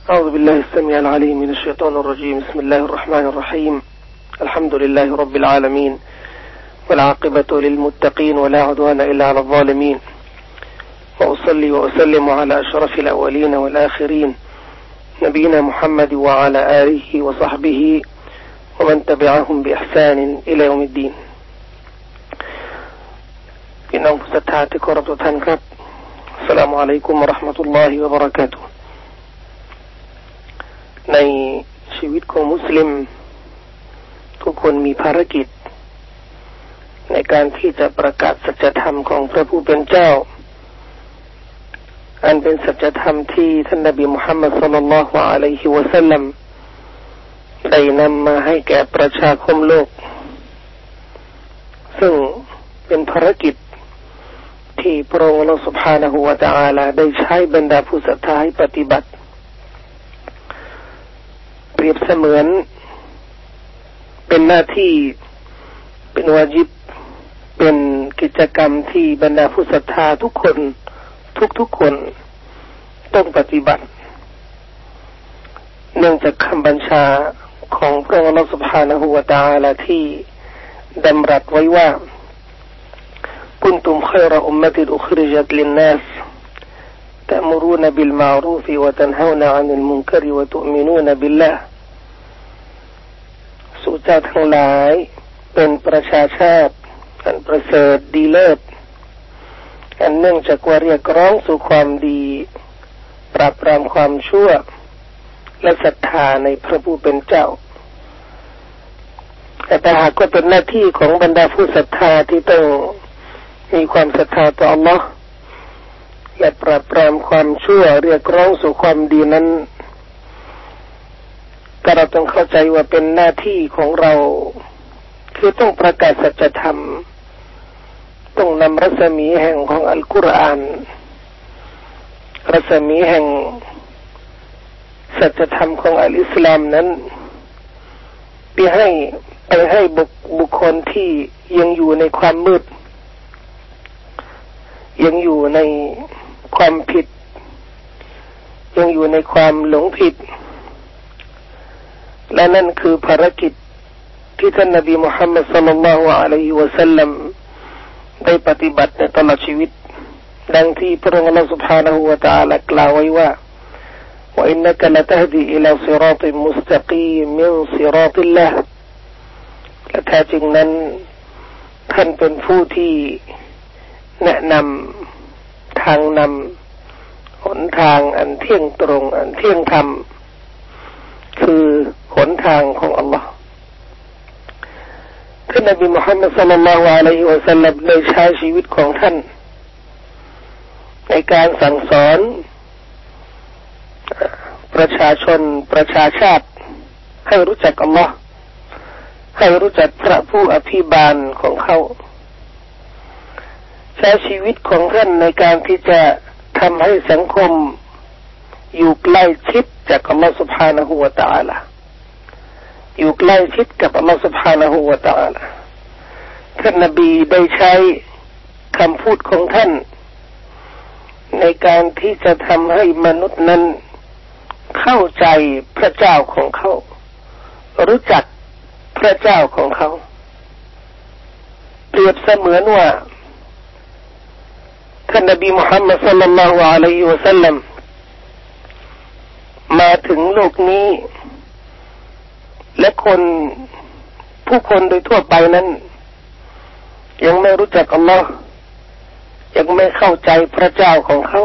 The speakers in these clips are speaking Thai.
أعوذ بالله السميع العليم من الشيطان الرجيم. بسم الله الرحمن الرحيم. الحمد لله رب العالمين والعاقبة للمتقين ولا عدوان إلا على الظالمين، وأصلي وأسلم على أشرف الأولين والآخرين نبينا محمد وعلى آله وصحبه ومن تبعهم بإحسان إلى يوم الدين. พี่น้องผู้ศรัทธาที่เคารพทุกท่านครับอัสสลามุอะลัยกุมวะเราะห์มะตุลลอฮิวะบะเราะกาตุฮ์ในชีวิตของมุสลิมทุกคนมีภารกิจในการที่จะประกาศสัจธรรมของพระผู้เป็นเจ้าอันเป็นสัจธรรมที่ท่านนบีมุฮัมมัดศ็อลลัลลอฮุอะลัยฮิวะซัลลัมได้นำมาให้แก่ประชาคมโลกซึ่งเป็นภารกิจที่พระองค์อัลเลาะห์ซุบฮานะฮูวะตะอาลาได้ใช้บรรดาผู้ศรัทธาให้ปฏิบัติเปรียบเสมือนเป็นหน้าที่เป็นวาญิบเป็นกิจกรรมที่บรรดาผู้ศรัทธาทุกคนทุกคนต้องปฏิบัติเนื่องจากคำบัญชาของพระองค์อัลเลาะห์ซุบฮานะฮูวะตะอาลาที่ดำรัสไว้ว่าكنتم خير أمة أخرجت للناس تأمرون بالمعروف وتنهون عن المنكر وتؤمنون بالله สู่เจ้าทั้งหลายเป็นประชาชาติอันประเสริฐดีเลิศอันเนื่องจากว่าเรียกร้องสู่ความดีปราบปรามความชั่วและศรัทธาในพระผู้เป็นเจ้าแต่หากว่าเป็นหน้าที่ของบรรดาผู้ศรัทธาที่ต้องมีความศรัทธาต่ออัลเลาะห์และปราบปรามความชั่วเรียกร้องสู่ความดีนั้นก็เราต้องเข้าใจว่าเป็นหน้าที่ของเราคือต้องประกาศสัจธรรมต้องนำรัศมีแห่งของอัลกุรอานรัศมีแห่งสัจธรรมของอัลอิสลามนั้นไปให้บุคคลที่ยังอยู่ในความมืดยังอยู่ในความผิดยังอยู่ในความหลงผิดและนั่นคือภารกิจที่ท่านนบีมุฮัมมัดศ็อลลัลลอฮุอะลัยฮิวะซัลลัมได้ปฏิบัติในตลอดชีวิตดังที่พระองค์อัลเลาะห์ซุบฮานะฮูวะตะอาลากล่าวไว้ว่าว่าอินนะกะละตะฮดีอิลาศิรอติมุสตะกีมมินศิรอติลลาฮ์และแท้จริงนั้นท่านเป็นผู้ที่แนะนำทางนำหนทางอันเที่ยงตรงอันเที่ยงธรรมคือหนทางของอัลลอฮ์ท่านนบีมุฮัมมัดศ็อลลัลลอฮุอะลัยฮิวะซัลลัมได้ใช้ชีวิตของท่านในการสั่งสอนประชาชนประชาชาติให้รู้จักอัลลอฮ์ให้รู้จักพระผู้อภิบาลของเขาใช้ชีวิตของท่านในการที่จะทำให้สังคมอยู่ใกล้ชิดจากอัลลอฮฺ سبحانه และ تعالى อยู่ใกล้ชิดกับอัลลอฮฺ سبحانه และ تعالى ท่านนบีได้ใช้คำพูดของท่านในการที่จะทำให้มนุษย์นั้นเข้าใจพระเจ้าของเขารู้จักพระเจ้าของเขาเปรียบเสมือนว่าท่านนบีมุฮัมมัดศ็อลลัลลอฮุอะลัยฮิวะซัลลัมมาถึงโลกนี้และผู้คนโดยทั่วไปนั้นยังไม่รู้จักอัลลอฮ์ยังไม่เข้าใจพระเจ้าของเขา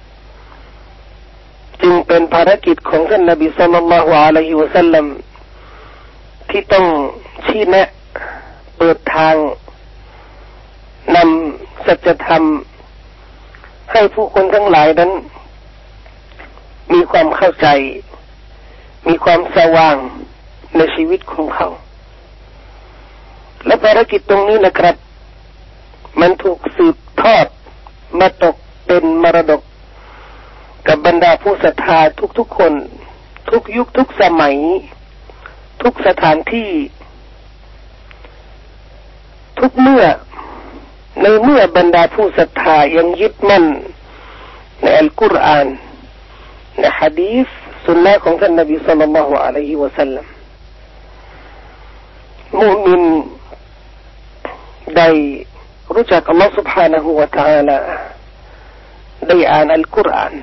จึงเป็นภารกิจของท่านนบีศ็อลลัลลอฮุอะลัยฮิวะซัลลัมที่ต้องชี้แนะเปิดทางนำสัจธรรมให้ผู้คนทั้งหลายนั้นมีความเข้าใจมีความสว่างในชีวิตของเขาและภารกิจตรงนี้นะครับมันถูกสืบทอดมาตกเป็นมรดกกับบรรดาผู้ศรัทธาทุกๆคนทุกยุคทุกสมัยทุกสถานที่ทุกเมื่อในเมื่อบรรดาผู้ศรัทธายังยึดมั่นในอัลกุรอานในหะดีษสุนนะของท่านนบีศ็อลลัลลอฮุอะลัยฮิวะซัลลัมมุมินได้รู้จักอัลลอฮฺ سبحانه และ تعالى ได้อ่านอัลกุรอาน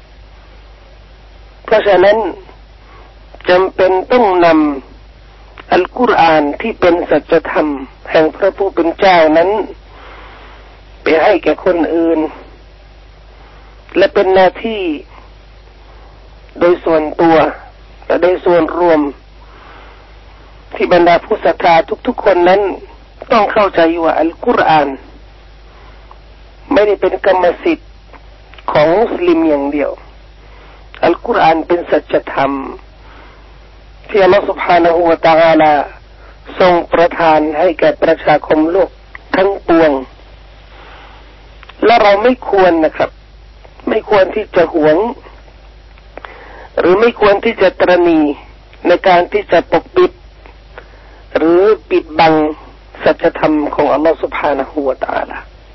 เพราะฉะนั้นจำเป็นต้องนำอัลกุรอานที่เป็นสัจธรรมแห่งพระผู้เป็นเจ้านั้นไปให้แก่คนอื่นและเป็นหน้าที่โดยส่วนตัวและโดยส่วนรวมที่บรรดาผู้ศรัทธาทุกๆคนนั้นต้องเข้าใจว่าอัลกุรอานไม่ได้เป็นกรรมสิทธิ์ของมุสลิมอย่างเดียวอัลกุรอานเป็นสัจธรรมที่อัลลอฮฺ سبحانه และ تعالى ทรงประทานให้แก่ประชาคมโลกทั้งปวงและเราไม่ควรนะครับไม่ควรที่จะหวงหรือไม่ควรที่จะตระหนี่ในการที่จะปกปิดหรือปิดบังสัจธรรมของอัลลอฮฺ سبحانه และ تعالى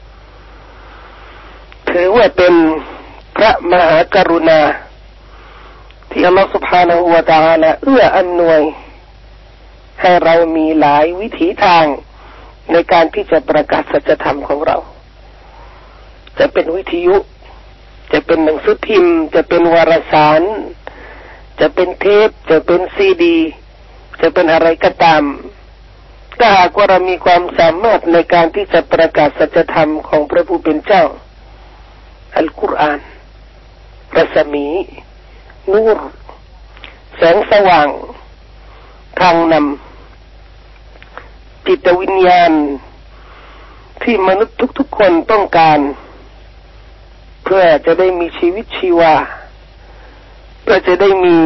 ถือว่าเป็นพระมหากรุณาที่อัลลอฮฺ سبحانه และ تعالى เอื้ออำนวยให้เรามีหลายวิถีทางในการที่จะประกาศสัจธรรมของเราจะเป็นวิทยุจะเป็นหนังสือพิมพ์จะเป็นวารสารจะเป็นเทปจะเป็นซีดีจะเป็นอะไรก็ตามถ้าหากว่าเรามีความสามารถในการที่จะประกาศสัจธรรมของพระผู้เป็นเจ้าอัลกุรอานรัศมีนูรแสงสว่างทางนำจิตวิญญาณที่มนุษย์ทุกๆคนต้องการเพื่อจะได้มีชีวิตชีวาเพื่อจะได้มี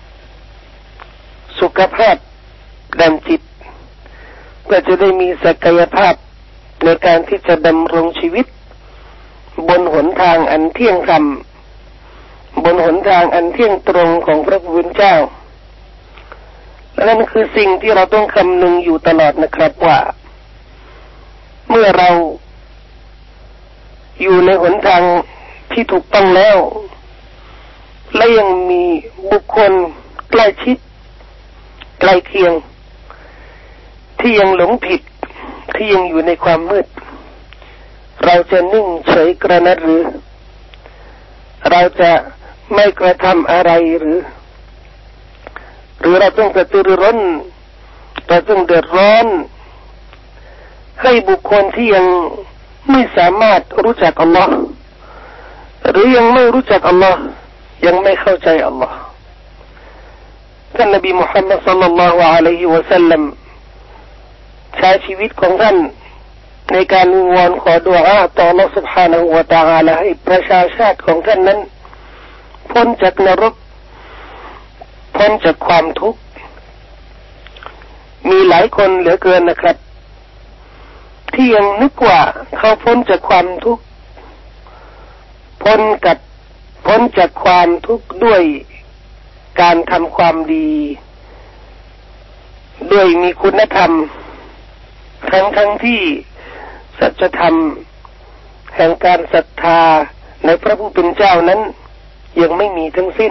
สุขภาพด้านจิตเพื่อจะได้มีศักยภาพในการที่จะดำรงชีวิตบนหนทางอันเที่ยงธรรมบนหนทางอันเที่ยงตรงของพระผู้เป็นเจ้าและนั่นคือสิ่งที่เราต้องคำนึงอยู่ตลอดนะครับว่าเมื่อเราอยู่ในหนทางที่ถูกต้องแล้วและยังมีบุคคลใกล้ชิดใกล้เคียงที่ยังหลงผิดที่ยังอยู่ในความมืดเราจะนิ่งเฉยกระนั้นหรือเราจะไม่กระทำอะไรหรือเราต้องกระตือรือร้นเราต้องเดือดร้อนให้บุคคลที่ยังไม่สามารถรู้จักอัลลอฮ์หรือยังไม่รู้จักอัลลอฮ์ยังไม่เข้าใจอัลลอฮ์ท่านนบีมุฮัมมัดศ็อลลัลลอฮุอะลัยฮิวะซัลลัมใช้ชีวิตของท่านในการวิงวอนขอดุอาต่ออัลลอฮ์ سبحانه และ تعالى ให้ประชาชาติของท่านนั้นพ้นจากนรกพ้นจากความทุกข์มีหลายคนเหลือเกินนะครับที่ยังนึกว่าเขาพ้นจากความทุกข์พ้นจากความทุกข์ด้วยการทำความดีด้วยมีคุณธรรมทั้งที่สัจธรรมแห่งการศรัทธาในพระผู้เป็นเจ้านั้นยังไม่มีทั้งสิ้น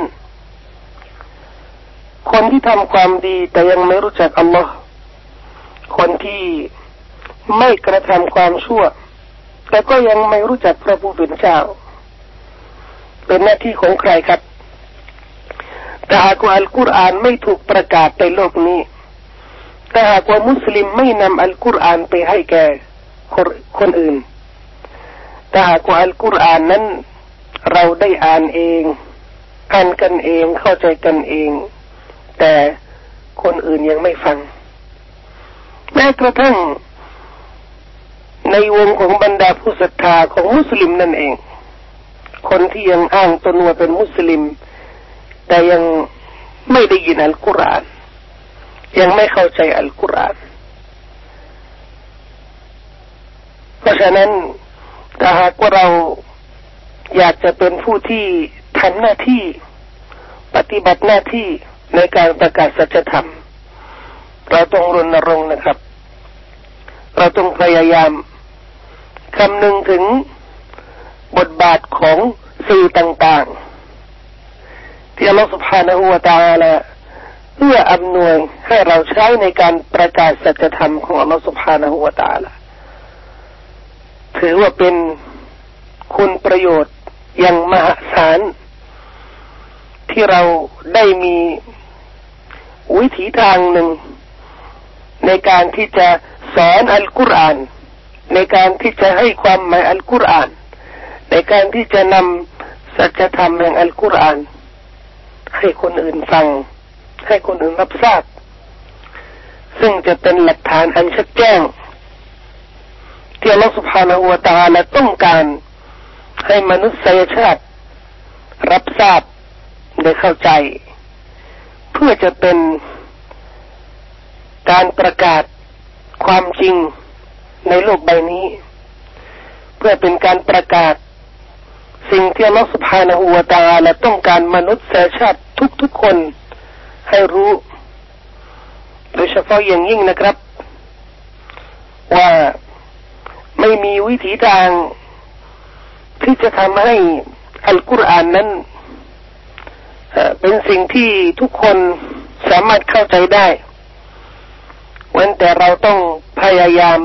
คนที่ทำความดีแต่ยังไม่รู้จักอัลลอฮ์คนที่ไม่กระทำความชั่วแต่ก็ยังไม่รู้จักพระผู้เป็นเจ้าเป็นหน้าที่ของใครครับแต่หากว่าอัลกุรอานไม่ถูกประกาศในโลกนี้แต่หากว่ามุสลิมไม่นำอัลกุรอานไปให้แก่คนอื่นแต่หากว่าอัลกุรอานนั้นเราได้อ่านเองอ่านกันเองเข้าใจกันเองแต่คนอื่นยังไม่ฟังแม้กระทั่งในวงของบรรดาผู้ศรัทธาของมุสลิมนั่นเองคนที่ยังอ้างตนว่าเป็นมุสลิมแต่ยังไม่ได้ยินอัลกุรอานยังไม่เข้าใจอัลกุรอานเพราะฉะนั้นถ้าหากว่าเราอยากจะเป็นผู้ที่ทำหน้าที่ปฏิบัติหน้าที่ในการประกาศสัจธรรมเราต้องรณรงค์นะครับเราต้องพยายามคำนึงถึงบทบาทของสื่อต่างที่อัลลอฮฺ سبحانه และ تعالى เอื้ออำนวยให้เราใช้ในการประกาศสัจธรรมของอัลลอฮฺ سبحانه และ تعالى ถือว่าเป็นคุณประโยชน์อย่างมหาศาลที่เราได้มีวิถีทางหนึ่งในการที่จะสอนอัลกุรอานในการที่จะให้ความหมายอัลกุรอานในการที่จะนำสัจธรรมแห่งอัลกุรอานให้คนอื่นฟังให้คนอื่นรับทราบซึ่งจะเป็นหลักฐานอันชัดแจ้งที่อัลลอฮฺ سبحانه และ تعالى ต้องการให้มนุษยชาติรับทราบได้เข้าใจเพื่อจะเป็นการประกาศความจริงในโลกใบนี้เพื่อเป็นการประกาศสิ่งที่อัลลอฮฺ سبحانه และ تعالى ต้องการมนุษยชาติทุกๆคนให้รู้โดยเฉพาะอย่างยิ่งนะครับว่าไม่มีวิธีทางที่จะทำให้อัลกุรอานนั้นเป็นสิ่งที่ทุกคนสามารถเข้าใจได้เว้นแต่เราต้องพยายาม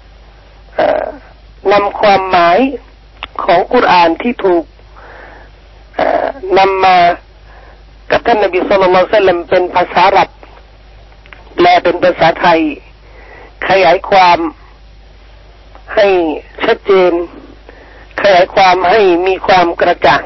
นำความหมายของกุรอานที่ถูกนำมากับท่านนบีศ็อลลัลลอฮุอะลัยฮิวะซัลลัมเป็นภาษาอาหรับแปลเป็นภาษาไทยขยายความให้ชัดเจนขยายความให้มีความกระจ่าง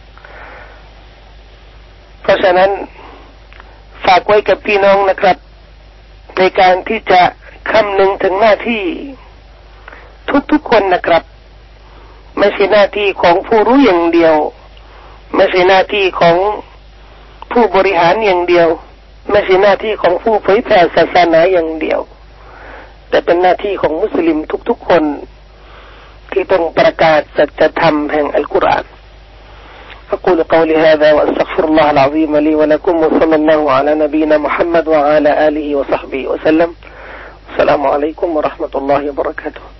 เพราะฉะนั้นฝากไว้กับพี่น้องนะครับในการที่จะคำนึงถึงหน้าที่ทุกๆคนนะครับไม่ใช่หน้าที่ของผู้รู้อย่างเดียวไม่ใช่หน้าที่ของผู้บริหารอย่างเดียวไม่ใช่หน้าที่ของผู้เผยแผ่ศาสนาอย่างเดียวแต่เป็นหน้าที่ของมุสลิมทุกๆคนที่ต้องประกาศสัจธรรมแห่งอัลกุรอานأقول قولي هذا وأستغفر الله العظيم لي ولكم وصلى الله على نبينا محمد وعلى آله وصحبه وسلم السلام عليكم ورحمة الله وبركاته